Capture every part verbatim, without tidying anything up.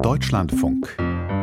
Deutschlandfunk.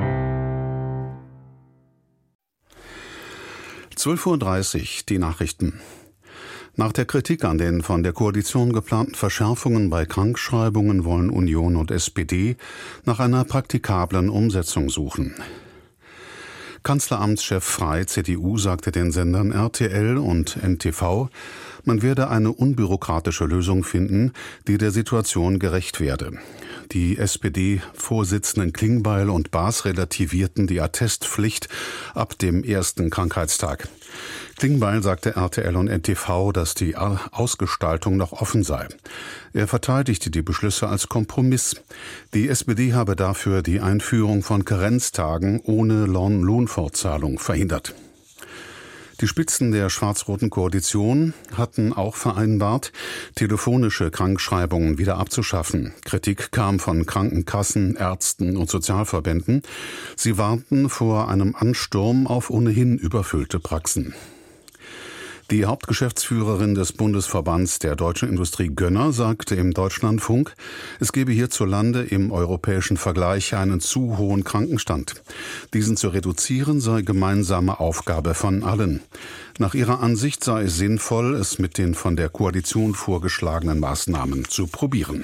zwölf Uhr dreißig, die Nachrichten. Nach der Kritik an den von der Koalition geplanten Verschärfungen bei Krankschreibungen wollen Union und S P D nach einer praktikablen Umsetzung suchen. Kanzleramtschef Frey, C D U, sagte den Sendern R T L und N T V, man werde eine unbürokratische Lösung finden, die der Situation gerecht werde. Die S P D-Vorsitzenden Klingbeil und Baas relativierten die Attestpflicht ab dem ersten Krankheitstag. Klingbeil sagte R T L und N T V, dass die Ausgestaltung noch offen sei. Er verteidigte die Beschlüsse als Kompromiss. Die S P D habe dafür die Einführung von Karenztagen ohne Lohnfortzahlung verhindert. Die Spitzen der schwarz-roten Koalition hatten auch vereinbart, telefonische Krankschreibungen wieder abzuschaffen. Kritik kam von Krankenkassen, Ärzten und Sozialverbänden. Sie warnten vor einem Ansturm auf ohnehin überfüllte Praxen. Die Hauptgeschäftsführerin des Bundesverbands der deutschen Industrie Gönner sagte im Deutschlandfunk, es gebe hierzulande im europäischen Vergleich einen zu hohen Krankenstand. Diesen zu reduzieren sei gemeinsame Aufgabe von allen. Nach ihrer Ansicht sei es sinnvoll, es mit den von der Koalition vorgeschlagenen Maßnahmen zu probieren.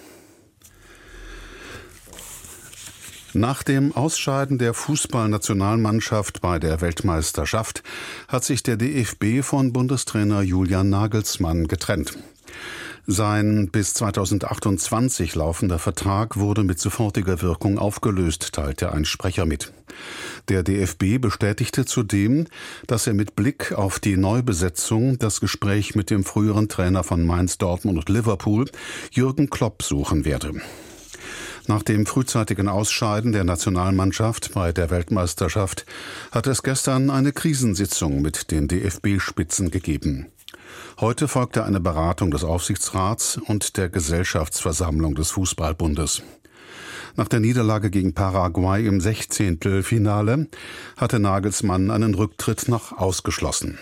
Nach dem Ausscheiden der Fußballnationalmannschaft bei der Weltmeisterschaft hat sich der D F B von Bundestrainer Julian Nagelsmann getrennt. Sein bis zweitausendachtundzwanzig laufender Vertrag wurde mit sofortiger Wirkung aufgelöst, teilte ein Sprecher mit. Der D F B bestätigte zudem, dass er mit Blick auf die Neubesetzung das Gespräch mit dem früheren Trainer von Mainz, Dortmund und Liverpool, Jürgen Klopp, suchen werde. Nach dem frühzeitigen Ausscheiden der Nationalmannschaft bei der Weltmeisterschaft hat es gestern eine Krisensitzung mit den D F B-Spitzen gegeben. Heute folgte eine Beratung des Aufsichtsrats und der Gesellschaftsversammlung des Fußballbundes. Nach der Niederlage gegen Paraguay im Sechzehntelfinale hatte Nagelsmann einen Rücktritt noch ausgeschlossen.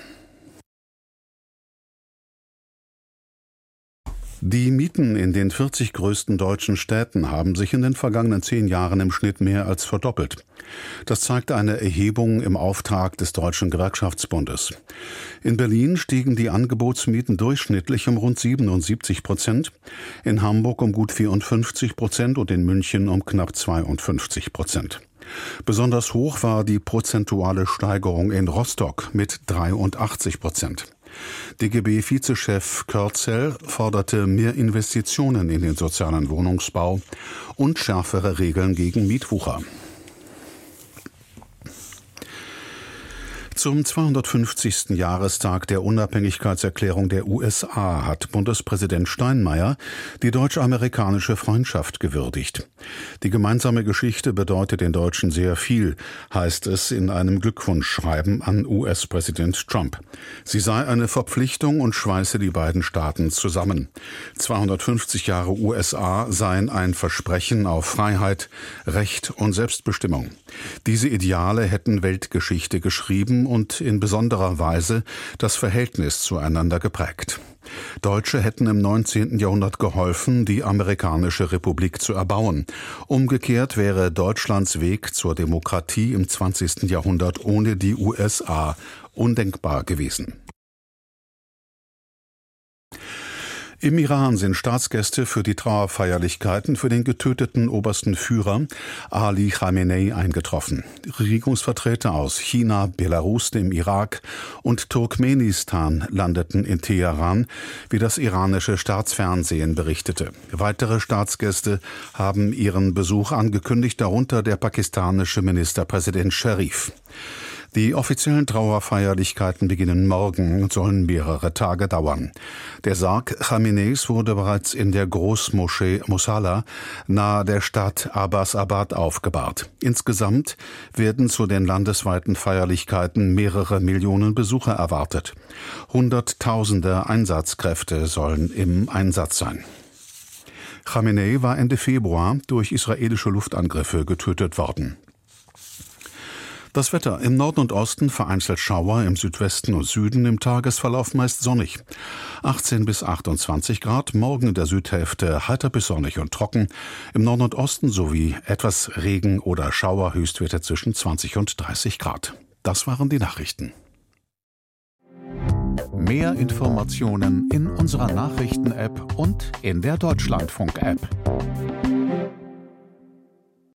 Die Mieten in den vierzig größten deutschen Städten haben sich in den vergangenen zehn Jahren im Schnitt mehr als verdoppelt. Das zeigt eine Erhebung im Auftrag des Deutschen Gewerkschaftsbundes. In Berlin stiegen die Angebotsmieten durchschnittlich um rund siebenundsiebzig Prozent, in Hamburg um gut vierundfünfzig Prozent und in München um knapp zweiundfünfzig Prozent. Besonders hoch war die prozentuale Steigerung in Rostock mit dreiundachtzig Prozent. D G B-Vizechef Körzel forderte mehr Investitionen in den sozialen Wohnungsbau und schärfere Regeln gegen Mietwucher. Zum zweihundertfünfzigsten Jahrestag der Unabhängigkeitserklärung der U S A hat Bundespräsident Steinmeier die deutsch-amerikanische Freundschaft gewürdigt. Die gemeinsame Geschichte bedeutet den Deutschen sehr viel, heißt es in einem Glückwunschschreiben an U S-Präsident Trump. Sie sei eine Verpflichtung und schweiße die beiden Staaten zusammen. zweihundertfünfzig Jahre U S A seien ein Versprechen auf Freiheit, Recht und Selbstbestimmung. Diese Ideale hätten Weltgeschichte geschrieben und in besonderer Weise das Verhältnis zueinander geprägt. Deutsche hätten im neunzehnten Jahrhundert geholfen, die amerikanische Republik zu erbauen. Umgekehrt wäre Deutschlands Weg zur Demokratie im zwanzigsten Jahrhundert ohne die U S A undenkbar gewesen. Im Iran sind Staatsgäste für die Trauerfeierlichkeiten für den getöteten obersten Führer Ali Khamenei eingetroffen. Regierungsvertreter aus China, Belarus, dem Irak und Turkmenistan landeten in Teheran, wie das iranische Staatsfernsehen berichtete. Weitere Staatsgäste haben ihren Besuch angekündigt, darunter der pakistanische Ministerpräsident Sharif. Die offiziellen Trauerfeierlichkeiten beginnen morgen und sollen mehrere Tage dauern. Der Sarg Khameneis wurde bereits in der Großmoschee Mosalla nahe der Stadt Abbasabad aufgebahrt. Insgesamt werden zu den landesweiten Feierlichkeiten mehrere Millionen Besucher erwartet. Hunderttausende Einsatzkräfte sollen im Einsatz sein. Khamenei war Ende Februar durch israelische Luftangriffe getötet worden. Das Wetter: im Norden und Osten vereinzelt Schauer, im Südwesten und Süden im Tagesverlauf meist sonnig. achtzehn bis achtundzwanzig Grad, morgen in der Südhälfte heiter bis sonnig und trocken. Im Norden und Osten sowie etwas Regen oder Schauer, Höchstwerte zwischen zwanzig und dreißig Grad. Das waren die Nachrichten. Mehr Informationen in unserer Nachrichten-App und in der Deutschlandfunk-App.